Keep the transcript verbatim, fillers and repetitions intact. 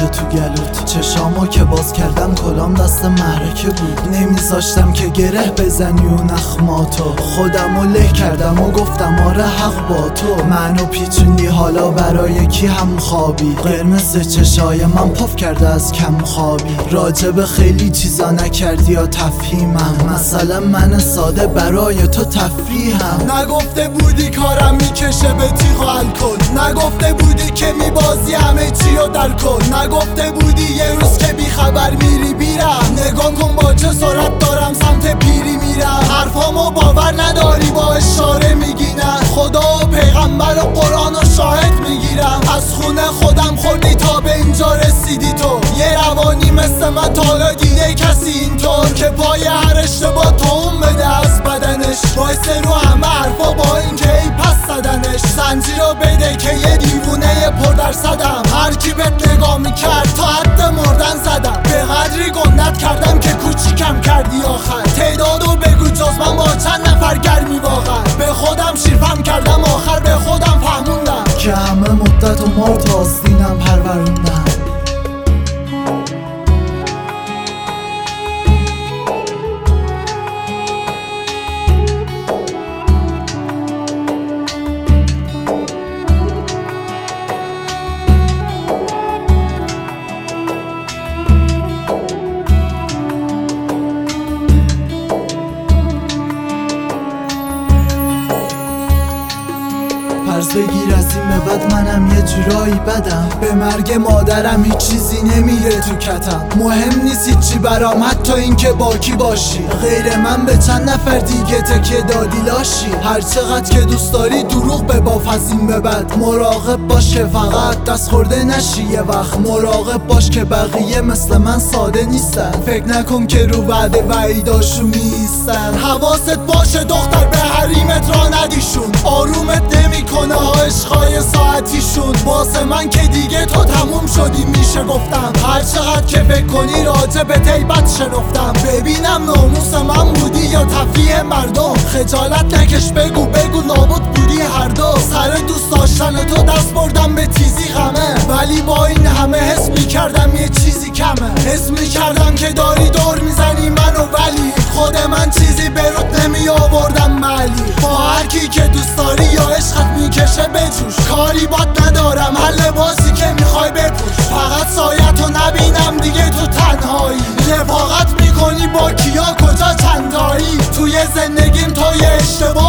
تو گلوت. چشامو که باز کردم کلام دست محرکه بود، نمیذاشتم که گره بزنی و نخماتو. خودمو له کردم و گفتم آره حق با تو. منو پیچوندی حالا برای کی هم خوابی. قرمز چشای من پف کرده از کم خوابی. راجب خیلی چیزا نکردی یا تفهیمم، مثلا من ساده برای تو تفریحم. نگفته بودی کارم میکشه به تیغ و الکل، نگفته بودی که میبازی همه چی و در کل، نگفته بودی یه روز که بیخبر میری بیرم. نگاه کن با چه سرعت دارم سمت پیری میرم. حرفامو باور نداری با اشاره میگی نه، خدا و پیغمبر و قرآن و شاهد میگیرم. از خونه خودم خوردی تا به اینجا رسیدی تو. یه روانی مثل من تا حالا دیده کسی اینطور که پای هر اشتباه توم بده از بدنش، وایسه رو همه حرفا با این که ای پس زدنش. سنجی رو بده که یه دیوونه پر درصدم، هر کی بهت نگاه میکرد تا حد مردن زدم. به قدری گندت کردم که کوچیکم کردی آخر، تعدادو بگو جز من با چند نفر گرمی واقعا. به خودم شیرفم کردم آخر به خودم فهموندم که همه مدت و ما تا آستینم پروروندم. فرض بگیر از این به بعد منم یه جورایی بدم، به مرگ مادرم هیچ چیزی نمیره تو کتم. مهم نیست هیچی برام حتی این که با کی باشی، غیر من به چند نفر دیگه تکیه دادی لاشی. هر چقدر که دوست داری دروغ بباف از این به بعد، مراقب باش که فقط دست خورده نشی یه وقت. مراقب باش که بقیه مثل من ساده نیستن، فکر نکن که رو وعده وعیداشو میستن. حواست باشه دختر به حریمت را ندیشون، آرومت نمیکنه عشقای ساعتیشون. واسه من که دیگه تو تموم شدی میشه گفتم، هر چقدر که فکر کنی راجع به طیبت شنفتم. ببینم ناموس من بودی یا تفریح مردم، خجالت نکش بگو بگو لابد بودی هر دو. سر دوست داشتن تو دست بردم به تیزی غمه، ولی با این همه حس میکردم یه چیزی کمه. حس میکردم که داری دور میزنی منو، ولی خود من چیزی به رود نمی آوردم مالی. با هر کی که دوست داری یا عشقت میکشه بجوش، کاری بات ندارم هر لباسی که میخوای بپوش. فقط سایتو نبینم دیگه تو تنهایی، رفاقت میکنی با کیا کجا چندایی. توی زندگیم تو یه اشتباه